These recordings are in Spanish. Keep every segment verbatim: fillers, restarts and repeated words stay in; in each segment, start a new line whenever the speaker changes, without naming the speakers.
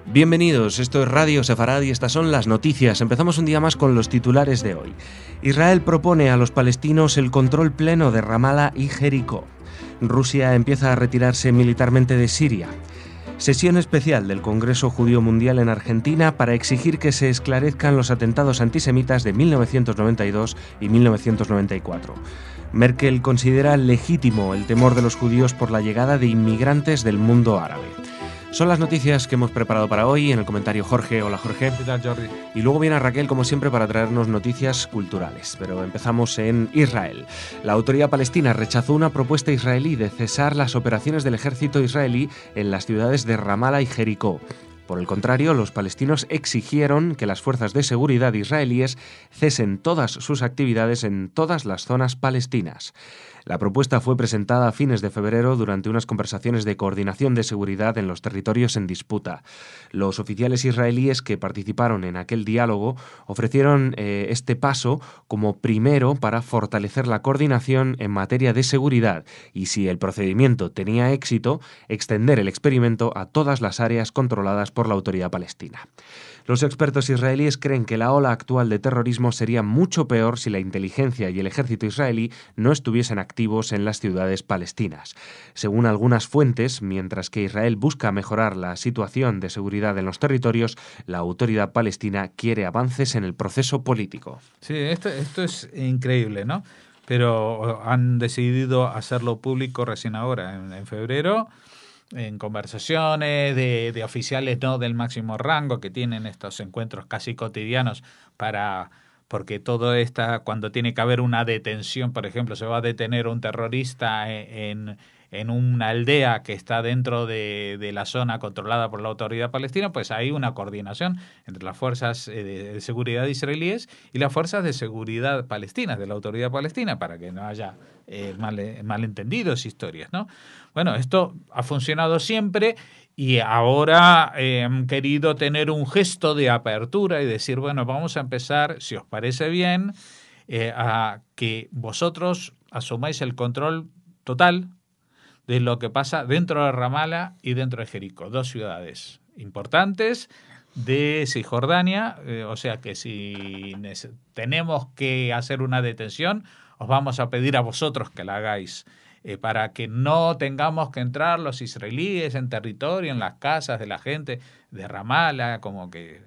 Bienvenidos, esto es Radio Sefarad y estas son las noticias. Empezamos un día más con los titulares de hoy. Israel propone a los palestinos el control pleno de Ramala y Jericó. Rusia empieza a retirarse militarmente de Siria. Sesión especial del Congreso Judío Mundial en Argentina para exigir que se esclarezcan los atentados antisemitas de mil novecientos noventa y dos y mil novecientos noventa y cuatro. Merkel considera legítimo el temor de los judíos por la llegada de inmigrantes del mundo árabe. Son las noticias que hemos preparado para hoy. En el comentario Jorge. Hola Jorge.
¿Qué tal, Jordi?
Y luego viene Raquel, como siempre, para traernos noticias culturales. Pero empezamos en Israel. La autoridad palestina rechazó una propuesta israelí de cesar las operaciones del ejército israelí en las ciudades de Ramala y Jericó. Por el contrario, los palestinos exigieron que las fuerzas de seguridad israelíes cesen todas sus actividades en todas las zonas palestinas. La propuesta fue presentada a fines de febrero durante unas conversaciones de coordinación de seguridad en los territorios en disputa. Los oficiales israelíes que participaron en aquel diálogo ofrecieron eh, este paso como primero para fortalecer la coordinación en materia de seguridad y, si el procedimiento tenía éxito, extender el experimento a todas las áreas controladas por la autoridad palestina. Los expertos israelíes creen que la ola actual de terrorismo sería mucho peor si la inteligencia y el ejército israelí no estuviesen activos en las ciudades palestinas. Según algunas fuentes, mientras que Israel busca mejorar la situación de seguridad en los territorios, la autoridad palestina quiere avances en el proceso político.
Sí, esto, esto es increíble, ¿no? Pero han decidido hacerlo público recién ahora, en, en febrero, en conversaciones de, de oficiales no del máximo rango que tienen estos encuentros casi cotidianos para porque todo está cuando tiene que haber una detención, por ejemplo, se va a detener un terrorista en, en una aldea que está dentro de, de la zona controlada por la autoridad palestina, pues hay una coordinación entre las fuerzas de, de seguridad israelíes y las fuerzas de seguridad palestinas, de la autoridad palestina, para que no haya eh, mal, malentendidos, historias, ¿no? Bueno, esto ha funcionado siempre y ahora eh, han querido tener un gesto de apertura y decir, bueno, vamos a empezar, si os parece bien, eh, a que vosotros asumáis el control total de lo que pasa dentro de Ramala y dentro de Jericó, dos ciudades importantes de Cisjordania, eh, o sea que si tenemos que hacer una detención, os vamos a pedir a vosotros que la hagáis. Eh, para que no tengamos que entrar los israelíes en territorio, en las casas de la gente de Ramala, como que...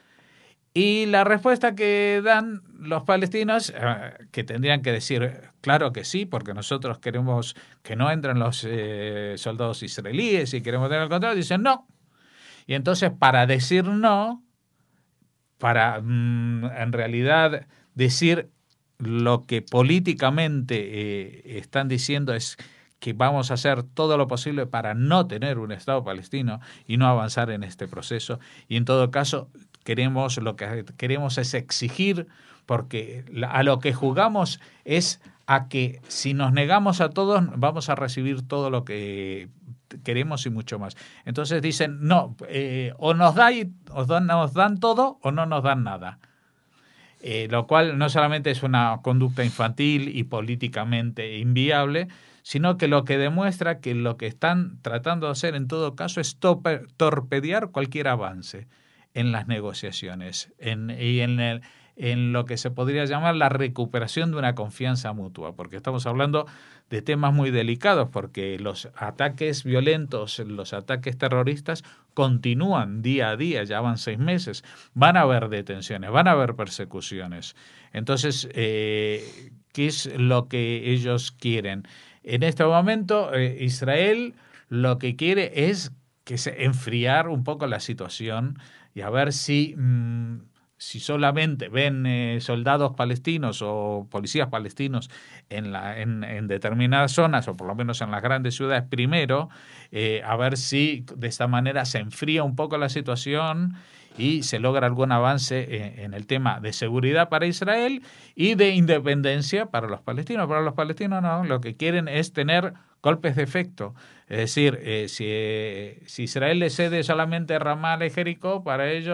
Y la respuesta que dan los palestinos, eh, que tendrían que decir, claro que sí, porque nosotros queremos que no entren los eh, soldados israelíes y queremos tener el control, dicen no. Y entonces, para decir no, para mm, en realidad decir lo que políticamente eh, están diciendo es que vamos a hacer todo lo posible para no tener un Estado palestino y no avanzar en este proceso. Y en todo caso, queremos lo que queremos es exigir, porque a lo que jugamos es a que si nos negamos a todos, vamos a recibir todo lo que queremos y mucho más. Entonces dicen, no, eh, o nos, da y, os dan, nos dan todo o no nos dan nada. Eh, lo cual no solamente es una conducta infantil y políticamente inviable, sino que lo que demuestra que lo que están tratando de hacer en todo caso es tope, torpedear cualquier avance en las negociaciones en, y en, el, en lo que se podría llamar la recuperación de una confianza mutua, porque estamos hablando de temas muy delicados, porque los ataques violentos, los ataques terroristas continúan día a día, ya van seis meses, van a haber detenciones, van a haber persecuciones. Entonces, eh, ¿qué es lo que ellos quieren? En este momento, eh, Israel lo que quiere es que se enfriar un poco la situación y a ver si... Mmm, si solamente ven eh, soldados palestinos o policías palestinos en, la, en, en determinadas zonas, o por lo menos en las grandes ciudades primero, eh, a ver si de esta manera se enfría un poco la situación y se logra algún avance eh, en el tema de seguridad para Israel y de independencia para los palestinos. Para los palestinos no, lo que quieren es tener golpes de efecto. Es decir, eh, si, eh, si Israel le cede solamente Ramala y Jericó, para ellos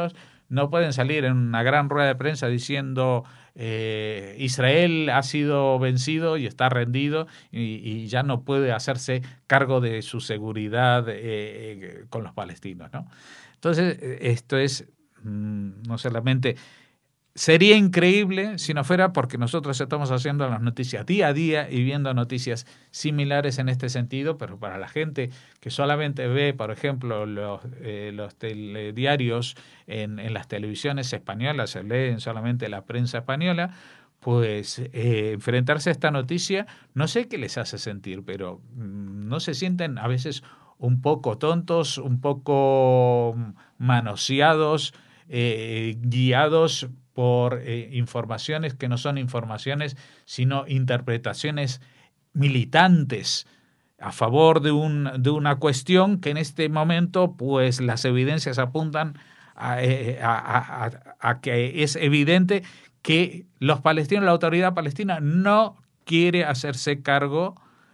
no pueden salir en una gran rueda de prensa diciendo eh, Israel ha sido vencido y está rendido y, y ya no puede hacerse cargo de su seguridad eh, con los palestinos, ¿no? Entonces, esto es mmm, no solamente... Sería increíble si no fuera porque nosotros estamos haciendo las noticias día a día y viendo noticias similares en este sentido, pero para la gente que solamente ve, por ejemplo, los, eh, los telediarios en, en las televisiones españolas, se leen solamente la prensa española, pues eh, enfrentarse a esta noticia, no sé qué les hace sentir, pero mmm, no se sienten a veces un poco tontos, un poco manoseados, eh, guiados por eh, informaciones que no son informaciones, sino interpretaciones militantes a favor de, un, de una cuestión que en este momento pues las evidencias apuntan a, a, a, a que es evidente que los palestinos, la autoridad palestina no quiere hacerse cargo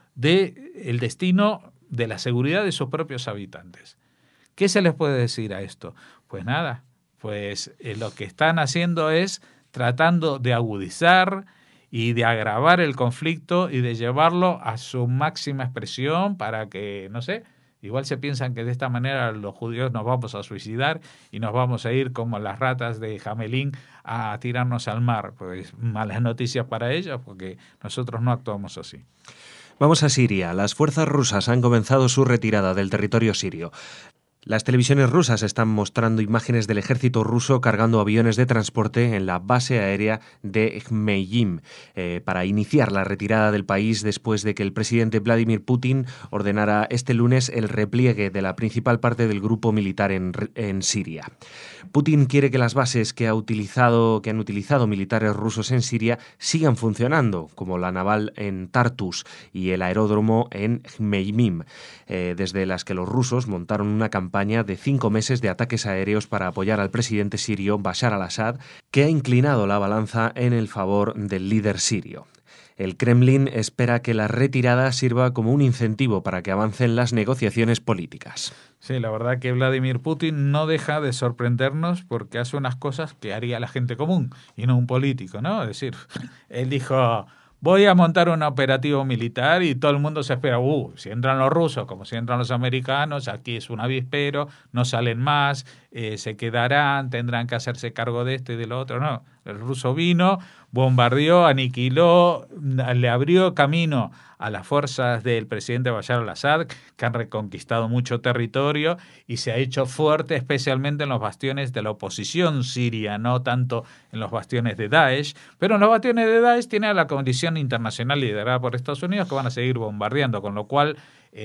del destino de la seguridad de sus propios habitantes. ¿Qué se les puede decir a esto? Pues nada, pues eh, lo que están haciendo es tratando de agudizar y de agravar el conflicto y de llevarlo a su máxima expresión para que, no sé, igual se piensan que de esta manera los judíos nos vamos a suicidar y nos vamos a ir como las ratas de Jamelín a tirarnos al mar. Pues malas noticias para ellos porque nosotros no actuamos así.
Vamos a Siria. Las fuerzas rusas han comenzado su retirada del territorio sirio. Las televisiones rusas están mostrando imágenes del ejército ruso cargando aviones de transporte en la base aérea de Khmeimim eh, para iniciar la retirada del país después de que el presidente Vladimir Putin ordenara este lunes el repliegue de la principal parte del grupo militar en, en Siria. Putin quiere que las bases que, ha utilizado, que han utilizado militares rusos en Siria sigan funcionando, como la naval en Tartus y el aeródromo en Khmeimim, eh, desde las que los rusos montaron una campaña de cinco meses de ataques aéreos para apoyar al presidente sirio Bashar al-Assad, que ha inclinado la balanza en el favor del líder sirio. El Kremlin espera que la retirada sirva como un incentivo para que avancen las negociaciones políticas.
Sí, la verdad que Vladimir Putin no deja de sorprendernos porque hace unas cosas que haría la gente común y no un político, ¿no? Es decir, él dijo... Voy a montar un operativo militar y todo el mundo se espera, uh, si entran los rusos como si entran los americanos, aquí es un avispero, no salen más, eh, se quedarán, tendrán que hacerse cargo de esto y de lo otro. No, el ruso vino, bombardeó, aniquiló, le abrió camino a las fuerzas del presidente Bashar al-Assad, que han reconquistado mucho territorio y se ha hecho fuerte especialmente en los bastiones de la oposición siria, no tanto en los bastiones de Daesh, pero en los bastiones de Daesh tiene a la condición internacional liderada por Estados Unidos que van a seguir bombardeando, con lo cual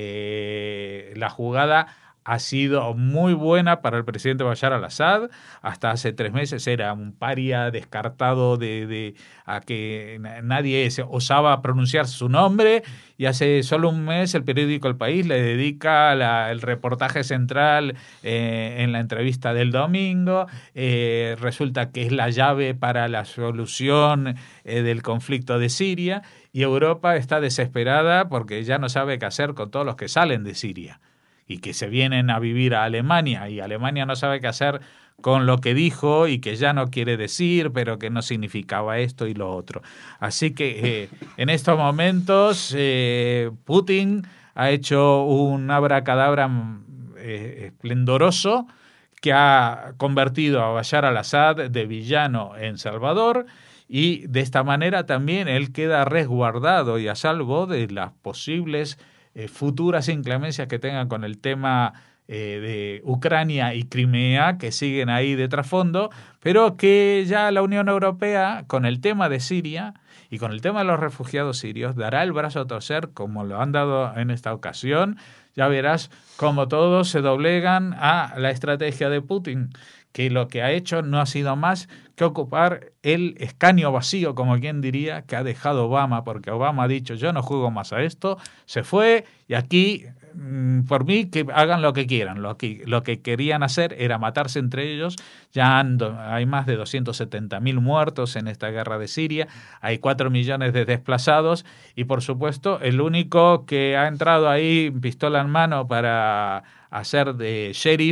eh, la jugada ha sido muy buena para el presidente Bashar al-Assad. Hasta hace tres meses era un paria descartado de, de a que nadie se osaba pronunciar su nombre, y hace solo un mes el periódico El País le dedica la, el reportaje central eh, en la entrevista del domingo. Eh, resulta que es la llave para la solución eh, del conflicto de Siria, y Europa está desesperada porque ya no sabe qué hacer con todos los que salen de Siria y que se vienen a vivir a Alemania, y Alemania no sabe qué hacer con lo que dijo y que ya no quiere decir, pero que no significaba esto y lo otro. Así que eh, en estos momentos eh, Putin ha hecho un abracadabra eh, esplendoroso que ha convertido a Bashar al-Assad de villano en salvador, y de esta manera también él queda resguardado y a salvo de las posibles Eh, futuras inclemencias que tengan con el tema eh, de Ucrania y Crimea, que siguen ahí de trasfondo, pero que ya la Unión Europea, con el tema de Siria y con el tema de los refugiados sirios, dará el brazo a torcer como lo han dado en esta ocasión. Ya verás cómo todos se doblegan a la estrategia de Putin, que lo que ha hecho no ha sido más que ocupar el escaño vacío, como quien diría, que ha dejado Obama, porque Obama ha dicho, yo no juego más a esto, se fue, y aquí, por mí, que hagan lo que quieran. Lo que, lo que querían hacer era matarse entre ellos. Ya han, hay más de doscientos setenta mil muertos en esta guerra de Siria, hay cuatro millones de desplazados, y por supuesto, el único que ha entrado ahí, pistola en mano, para hacer de sheriff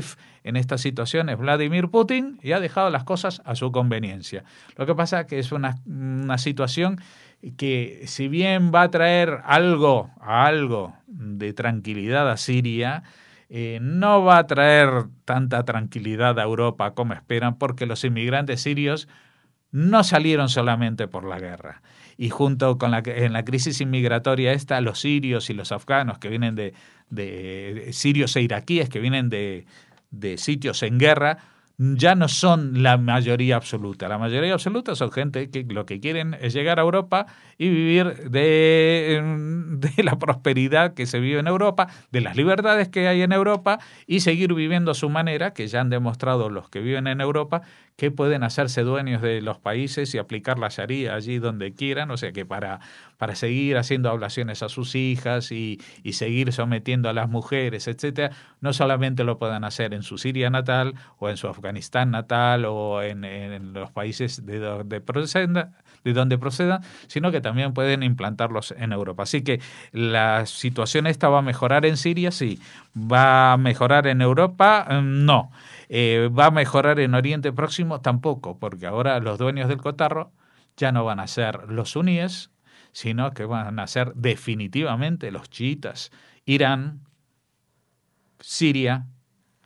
en esta situación es Vladimir Putin y ha dejado las cosas a su conveniencia. Lo que pasa es que es una, una situación que, si bien va a traer algo, algo de tranquilidad a Siria, eh, no va a traer tanta tranquilidad a Europa como esperan, porque los inmigrantes sirios no salieron solamente por la guerra. Y junto con la, en la crisis inmigratoria esta, los sirios y los afganos que vienen de, de, de sirios e iraquíes que vienen de, de sitios en guerra, ya no son la mayoría absoluta. La mayoría absoluta son gente que lo que quieren es llegar a Europa y vivir de, de la prosperidad que se vive en Europa, de las libertades que hay en Europa y seguir viviendo a su manera, que ya han demostrado los que viven en Europa que pueden hacerse dueños de los países y aplicar la Sharia allí donde quieran. O sea que para, para seguir haciendo ablaciones a sus hijas y, y seguir sometiendo a las mujeres, etcétera, no solamente lo puedan hacer en su Siria natal o en su Afganistán natal o en, en los países de donde procedan, de donde procedan, sino que también pueden implantarlos en Europa. Así que la situación esta va a mejorar en Siria, sí. ¿Va a mejorar en Europa? No. Eh, ¿Va a mejorar en Oriente Próximo? Tampoco, porque ahora los dueños del cotarro ya no van a ser los suníes, sino que van a ser definitivamente los chiitas. Irán, Siria,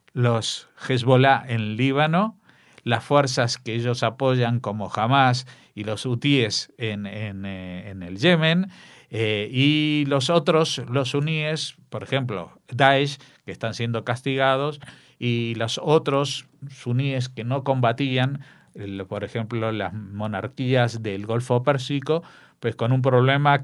los Hezbollah en Líbano, las fuerzas que ellos apoyan como Hamas y los hutíes en, en, en el Yemen, eh, y los otros, los suníes, por ejemplo, Daesh, que están siendo castigados, y los otros suníes que no combatían, el, por ejemplo, las monarquías del Golfo Pérsico, pues con un problema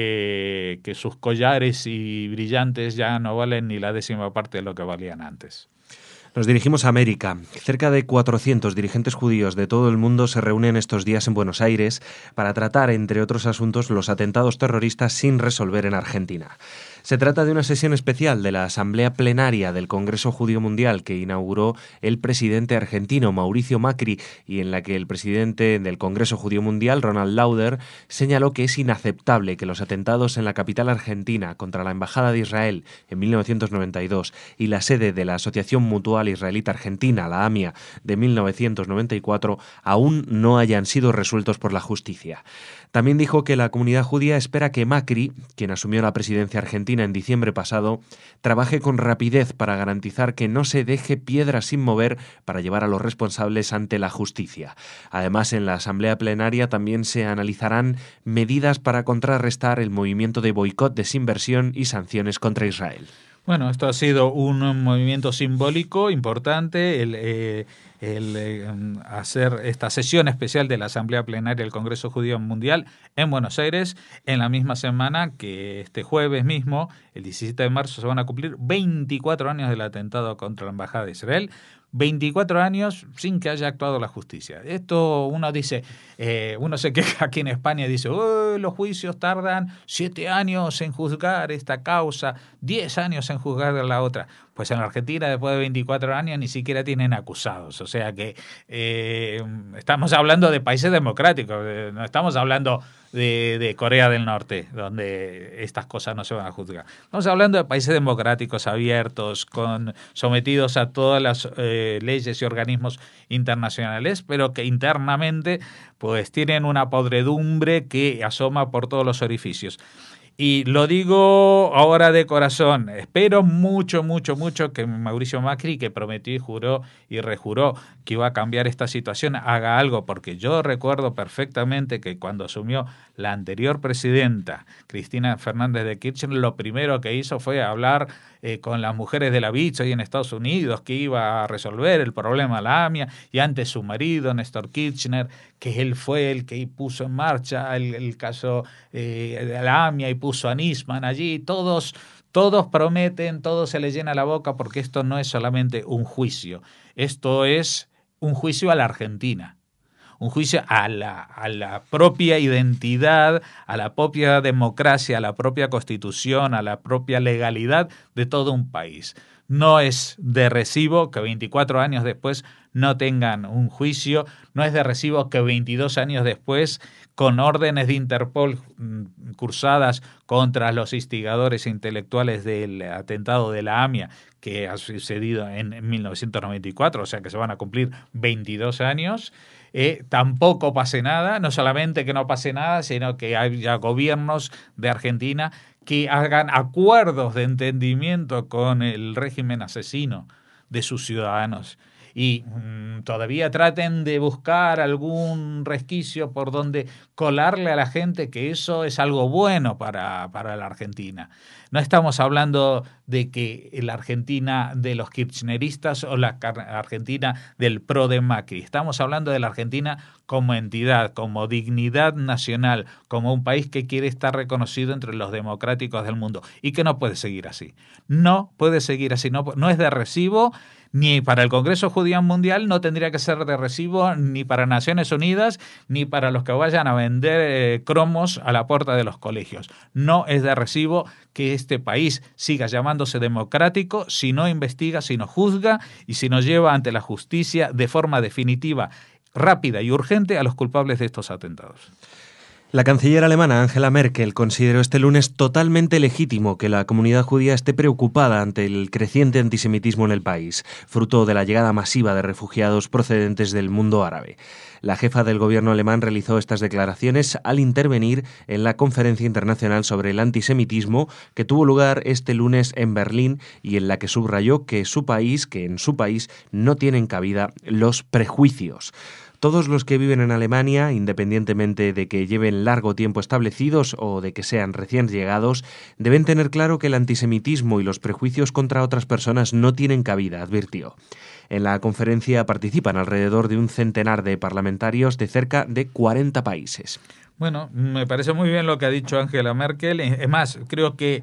que, que sus collares y brillantes ya no valen ni la décima parte de lo que valían antes.
Nos dirigimos a América. Cerca de cuatrocientos dirigentes judíos de todo el mundo se reúnen estos días en Buenos Aires para tratar, entre otros asuntos, los atentados terroristas sin resolver en Argentina. Se trata de una sesión especial de la Asamblea Plenaria del Congreso Judío Mundial que inauguró el presidente argentino Mauricio Macri y en la que el presidente del Congreso Judío Mundial, Ronald Lauder, señaló que es inaceptable que los atentados en la capital argentina contra la Embajada de Israel en mil novecientos noventa y dos y la sede de la Asociación Mutual Israelita Argentina, la AMIA, de mil novecientos noventa y cuatro, aún no hayan sido resueltos por la justicia. También dijo que la comunidad judía espera que Macri, quien asumió la presidencia argentina en diciembre pasado, trabaje con rapidez para garantizar que no se deje piedra sin mover para llevar a los responsables ante la justicia. Además, en la Asamblea Plenaria también se analizarán medidas para contrarrestar el movimiento de boicot, desinversión y sanciones contra Israel.
Bueno, esto ha sido un movimiento simbólico importante, el, eh, el eh, hacer esta sesión especial de la Asamblea Plenaria del Congreso Judío Mundial en Buenos Aires, en la misma semana que este jueves mismo, el diecisiete de marzo, se van a cumplir veinticuatro años del atentado contra la Embajada de Israel. veinticuatro años sin que haya actuado la justicia. Esto uno dice, eh, uno se queja aquí en España y dice, oh, los juicios tardan siete años en juzgar esta causa, diez años en juzgar la otra. Pues en Argentina, después de veinticuatro años, ni siquiera tienen acusados. O sea que eh, estamos hablando de países democráticos, eh, no estamos hablando de, de Corea del Norte, donde estas cosas no se van a juzgar. Estamos hablando de países democráticos, abiertos, con sometidos a todas las eh, leyes y organismos internacionales, pero que internamente pues tienen una podredumbre que asoma por todos los orificios. Y lo digo ahora de corazón, espero mucho, mucho, mucho que Mauricio Macri, que prometió y juró y rejuró que iba a cambiar esta situación, haga algo, porque yo recuerdo perfectamente que cuando asumió la anterior presidenta, Cristina Fernández de Kirchner, lo primero que hizo fue hablar eh, con las mujeres de la Beach ahí en Estados Unidos, que iba a resolver el problema de la AMIA, y antes su marido, Néstor Kirchner, que él fue el que puso en marcha el, el caso eh, de la AMIA y puso a Nisman allí. Todos, todos prometen, todos se les llena la boca, porque esto no es solamente un juicio, esto es un juicio a la Argentina. un juicio a la, a la propia identidad, a la propia democracia, a la propia constitución, a la propia legalidad de todo un país. No es de recibo que veinticuatro años después no tengan un juicio, no es de recibo que veintidós años después, con órdenes de Interpol cursadas contra los instigadores intelectuales del atentado de la AMIA, que ha sucedido en mil novecientos noventa y cuatro, o sea que se van a cumplir veintidós años, eh, tampoco pase nada, no solamente que no pase nada, sino que haya gobiernos de Argentina que hagan acuerdos de entendimiento con el régimen asesino de sus ciudadanos y mmm, todavía traten de buscar algún resquicio por donde colarle a la gente que eso es algo bueno para, para la Argentina. No estamos hablando de que la Argentina de los kirchneristas o la Argentina del pro de Macri. Estamos hablando de la Argentina como entidad, como dignidad nacional, como un país que quiere estar reconocido entre los democráticos del mundo y que no puede seguir así. No puede seguir así. No, no es de recibo. Ni para el Congreso Judío Mundial, no tendría que ser de recibo ni para Naciones Unidas, ni para los que vayan a vender eh, cromos a la puerta de los colegios. No es de recibo que este país siga llamándose democrático si no investiga, si no juzga y si no lleva ante la justicia de forma definitiva, rápida y urgente a los culpables de estos atentados.
La canciller alemana Angela Merkel consideró este lunes totalmente legítimo que la comunidad judía esté preocupada ante el creciente antisemitismo en el país, fruto de la llegada masiva de refugiados procedentes del mundo árabe. La jefa del gobierno alemán realizó estas declaraciones al intervenir en la Conferencia Internacional sobre el Antisemitismo que tuvo lugar este lunes en Berlín y en la que subrayó que su país, que en su país no tienen cabida los prejuicios. Todos los que viven en Alemania, independientemente de que lleven largo tiempo establecidos o de que sean recién llegados, deben tener claro que el antisemitismo y los prejuicios contra otras personas no tienen cabida, advirtió. En la conferencia participan alrededor de un centenar de parlamentarios de cerca de cuarenta países.
Bueno, me parece muy bien lo que ha dicho Angela Merkel. Es más, creo que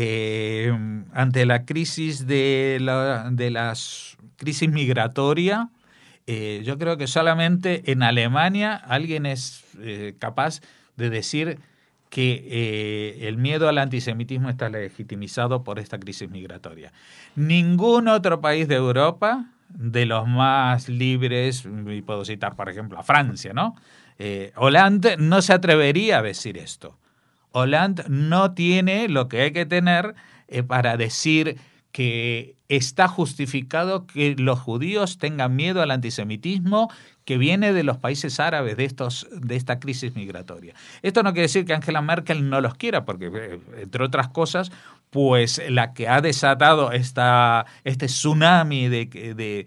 eh, ante la crisis de la, de las crisis migratoria, Eh, yo creo que solamente en Alemania alguien es eh, capaz de decir que eh, el miedo al antisemitismo está legitimizado por esta crisis migratoria. Ningún otro país de Europa, de los más libres, y puedo citar por ejemplo a Francia, ¿no? Eh, Hollande no se atrevería a decir esto. Hollande no tiene lo que hay que tener eh, para decir que está justificado que los judíos tengan miedo al antisemitismo que viene de los países árabes, de estos, de esta crisis migratoria. Esto no quiere decir que Angela Merkel no los quiera, porque, entre otras cosas, pues la que ha desatado esta, este tsunami de, de,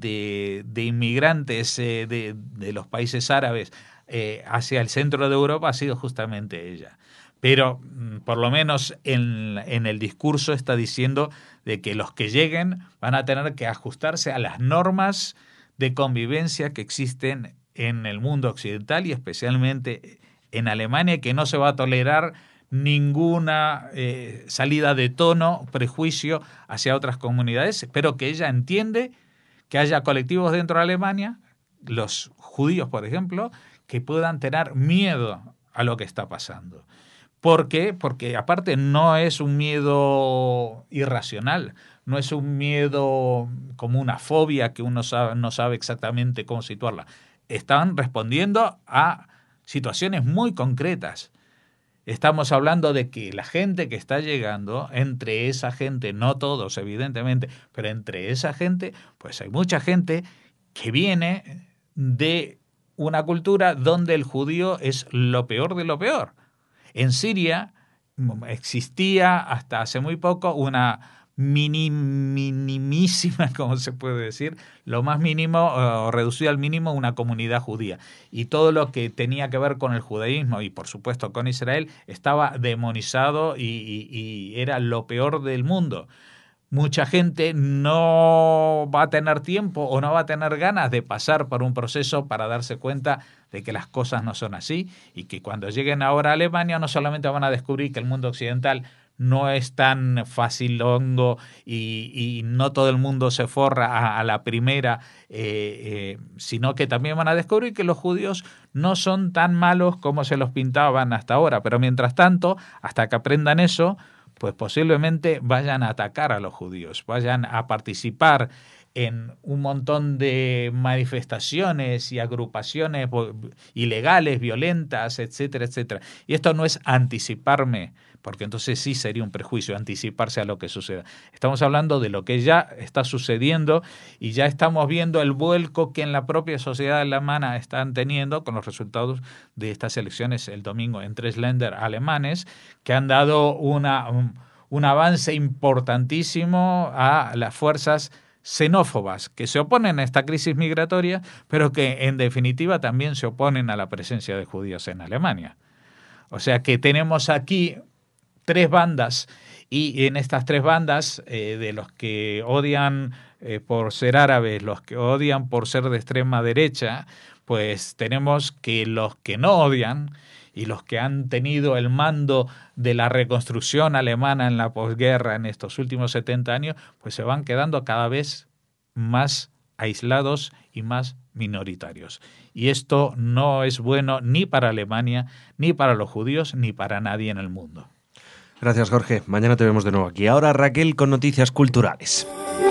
de, de inmigrantes eh, de, de los países árabes eh, hacia el centro de Europa ha sido justamente ella. Pero por lo menos en, en el discurso está diciendo de que los que lleguen van a tener que ajustarse a las normas de convivencia que existen en el mundo occidental y especialmente en Alemania, que no se va a tolerar ninguna eh, salida de tono, prejuicio hacia otras comunidades, pero que ella entiende que haya colectivos dentro de Alemania, los judíos, por ejemplo, que puedan tener miedo a lo que está pasando. ¿Por qué? Porque aparte no es un miedo irracional, no es un miedo como una fobia que uno sabe, no sabe exactamente cómo situarla. Están respondiendo a situaciones muy concretas. Estamos hablando de que la gente que está llegando, entre esa gente, no todos evidentemente, pero entre esa gente, pues hay mucha gente que viene de una cultura donde el judío es lo peor de lo peor. En Siria existía hasta hace muy poco una mini, minimísima, como se puede decir, lo más mínimo o reducido al mínimo, una comunidad judía. Y todo lo que tenía que ver con el judaísmo y por supuesto con Israel estaba demonizado y, y, y era lo peor del mundo. Mucha gente no va a tener tiempo o no va a tener ganas de pasar por un proceso para darse cuenta de que las cosas no son así y que cuando lleguen ahora a Alemania no solamente van a descubrir que el mundo occidental no es tan facilongo y, y no todo el mundo se forra a, a la primera, eh, eh, sino que también van a descubrir que los judíos no son tan malos como se los pintaban hasta ahora. Pero mientras tanto, hasta que aprendan eso, pues posiblemente vayan a atacar a los judíos, vayan a participar en un montón de manifestaciones y agrupaciones ilegales, violentas, etcétera, etcétera. Y esto no es anticiparme, porque entonces sí sería un prejuicio anticiparse a lo que suceda. Estamos hablando de lo que ya está sucediendo y ya estamos viendo el vuelco que en la propia sociedad alemana están teniendo con los resultados de estas elecciones el domingo en tres länder alemanes, que han dado una, un, un avance importantísimo a las fuerzas xenófobas que se oponen a esta crisis migratoria, pero que en definitiva también se oponen a la presencia de judíos en Alemania. O sea que tenemos aquí tres bandas y en estas tres bandas eh, de los que odian eh, por ser árabes, los que odian por ser de extrema derecha, pues tenemos que los que no odian y los que han tenido el mando de la reconstrucción alemana en la posguerra en estos últimos setenta años, pues se van quedando cada vez más aislados y más minoritarios. Y esto no es bueno ni para Alemania, ni para los judíos, ni para nadie en el mundo.
Gracias, Jorge. Mañana te vemos de nuevo aquí. Ahora Raquel con noticias culturales.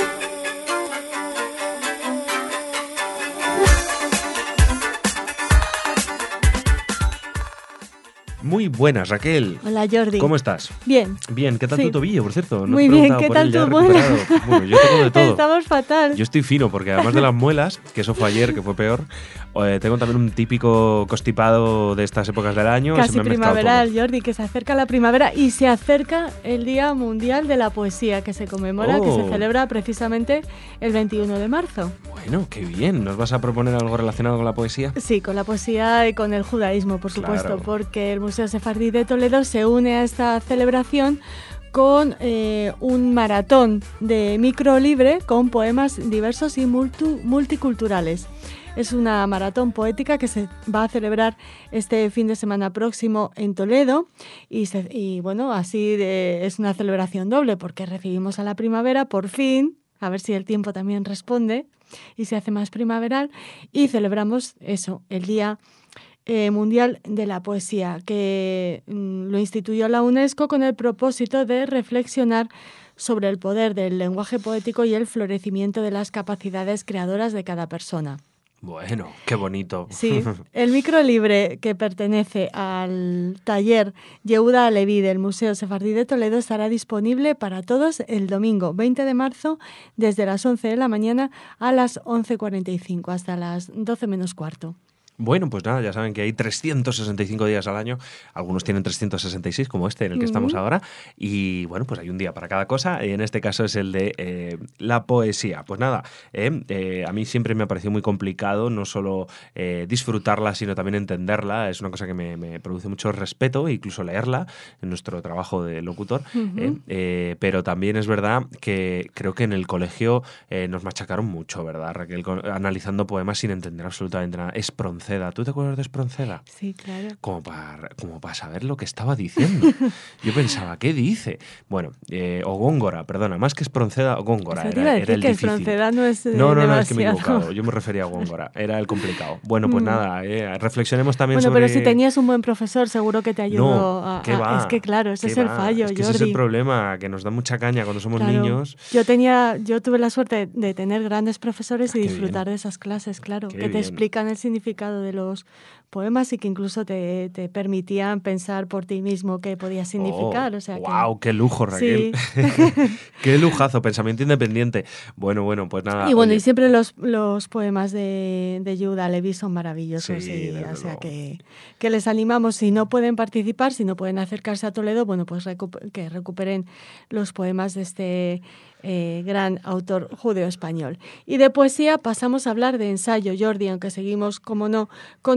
Muy buenas, Raquel.
Hola, Jordi.
¿Cómo estás?
Bien.
Bien, ¿qué tal
sí.
tu tobillo, por cierto? No
Muy bien, ¿qué tal tu muela?
Bueno, yo tengo de todo.
Estamos fatal.
Yo estoy fino, porque además de las muelas, que eso fue ayer, que fue peor, eh, tengo también un típico constipado de estas épocas del año.
Casi
se me
primaveral, Jordi, que se acerca la primavera y se acerca el Día Mundial de la Poesía, que se conmemora, oh. que se celebra precisamente el veintiuno de marzo.
Bueno, qué bien. ¿Nos vas a proponer algo relacionado con la poesía?
Sí, con la poesía y con el judaísmo, por supuesto, claro. Porque el Museo Sefardí de Toledo se une a esta celebración con eh, un maratón de micro libre con poemas diversos y multi, multiculturales. Es una maratón poética que se va a celebrar este fin de semana próximo en Toledo y, se, y bueno, así de, es una celebración doble porque recibimos a la primavera por fin, a ver si el tiempo también responde y se hace más primaveral, y celebramos eso, el Día eh, Mundial de la Poesía, que mm, lo instituyó la UNESCO con el propósito de reflexionar sobre el poder del lenguaje poético y el florecimiento de las capacidades creadoras de cada persona.
Bueno, qué bonito.
Sí, el microlibre que pertenece al taller Yehuda Aleví del Museo Sefardí de Toledo estará disponible para todos el domingo veinte de marzo desde las once de la mañana a las once cuarenta y cinco hasta las doce menos cuarto.
Bueno, pues nada, ya saben que hay trescientos sesenta y cinco días al año, algunos tienen trescientos sesenta y seis como este en el que uh-huh. estamos ahora, y bueno, pues hay un día para cada cosa, y en este caso es el de eh, la poesía. Pues nada, eh, eh, a mí siempre me ha parecido muy complicado no solo eh, disfrutarla, sino también entenderla. Es una cosa que me, me produce mucho respeto, incluso leerla en nuestro trabajo de locutor, uh-huh. eh, eh, pero también es verdad que creo que en el colegio eh, nos machacaron mucho, ¿verdad, Raquel? Con, analizando poemas sin entender absolutamente nada. Espronceda. ¿Tú te acuerdas de Espronceda?
Sí, claro.
Como para, como para saber lo que estaba diciendo. Yo pensaba, ¿qué dice? Bueno, eh, o Góngora, perdona, más que Espronceda, o Góngora.
Era, era,
era el
que
difícil.
Espronceda no es eh,
No, no, no,
demasiado.
es que me he equivocado. Yo me refería a Góngora. Era el complicado. Bueno, pues mm. nada, eh, reflexionemos también
bueno,
sobre...
Bueno, pero si tenías un buen profesor, seguro que te ayudó
no,
a,
¿qué
a...
va?
Es que claro, ese es el
va?
fallo,
es que
Jordi.
ese es el problema, que nos da mucha caña cuando somos
claro.
niños.
Yo tenía, yo tuve la suerte de tener grandes profesores
ah,
y disfrutar
bien.
de esas clases, claro,
Qué
que te
bien.
explican el significado de los poemas y que incluso te, te permitían pensar por ti mismo qué podía significar.
Oh,
o sea
¡Wow!
Que...
¡Qué lujo, Raquel!
Sí.
¡Qué lujazo! Pensamiento independiente. Bueno, bueno, pues nada.
Y bueno,
oye.
y siempre los, los poemas de, de Yehuda Aleví son maravillosos.
Sí,
y,
desde
o sea
luego.
que, que les animamos, si no pueden participar, si no pueden acercarse a Toledo, bueno, pues recuper, que recuperen los poemas de este eh, gran autor judeo-español. Y de poesía pasamos a hablar de ensayo, Jordi, aunque seguimos, como no, conectados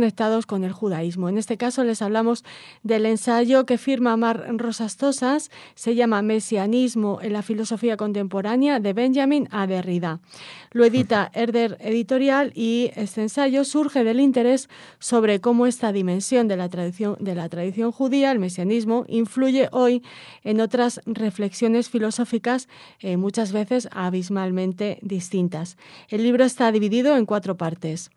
relacionados con el judaísmo. En este caso les hablamos del ensayo que firma Mar Rosas-Tosas, se llama Mesianismo en la filosofía contemporánea, de Benjamin a Derrida. Lo edita Herder Editorial y este ensayo surge del interés sobre cómo esta dimensión de la tradición, de la tradición judía, el mesianismo, influye hoy en otras reflexiones filosóficas, eh, muchas veces abismalmente distintas. El libro está dividido en cuatro partes.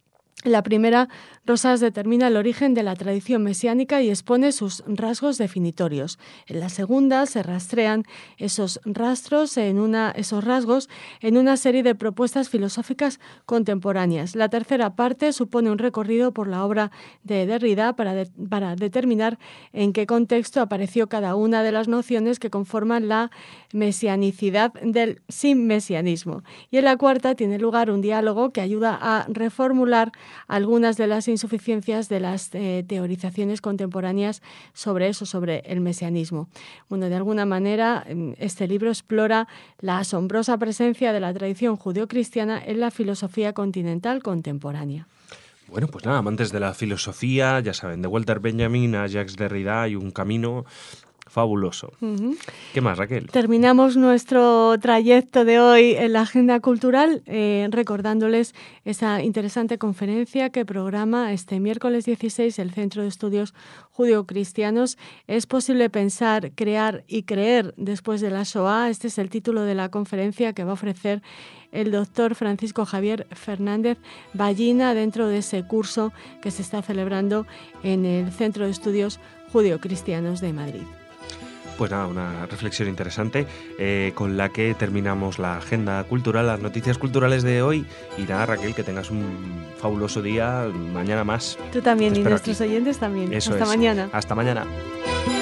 La primera, Rosas determina el origen de la tradición mesiánica y expone sus rasgos definitorios. En la segunda se rastrean esos rastros en una, esos rasgos en una serie de propuestas filosóficas contemporáneas. La tercera parte supone un recorrido por la obra de Derrida para, de, para determinar en qué contexto apareció cada una de las nociones que conforman la mesianicidad del sin mesianismo. Y en la cuarta tiene lugar un diálogo que ayuda a reformular algunas de las insuficiencias de las eh, teorizaciones contemporáneas sobre eso, sobre el mesianismo. Bueno, de alguna manera, este libro explora la asombrosa presencia de la tradición judeocristiana en la filosofía continental contemporánea.
Bueno, pues nada, amantes de la filosofía, ya saben, de Walter Benjamin a Jacques Derrida y un camino fabuloso. Uh-huh. ¿Qué más, Raquel?
Terminamos nuestro trayecto de hoy en la agenda cultural eh, recordándoles esa interesante conferencia que programa este miércoles dieciséis el Centro de Estudios Judeocristianos. ¿Es posible pensar, crear y creer después de la Shoah? Este es el título de la conferencia que va a ofrecer el doctor Francisco Javier Fernández Ballina dentro de ese curso que se está celebrando en el Centro de Estudios Judeocristianos de Madrid.
Pues nada, una reflexión interesante eh, con la que terminamos la agenda cultural, las noticias culturales de hoy. Y nada, Raquel, que tengas un fabuloso día, mañana más.
Tú también y nuestros aquí. oyentes también.
Eso
Hasta
es.
mañana.
Hasta mañana.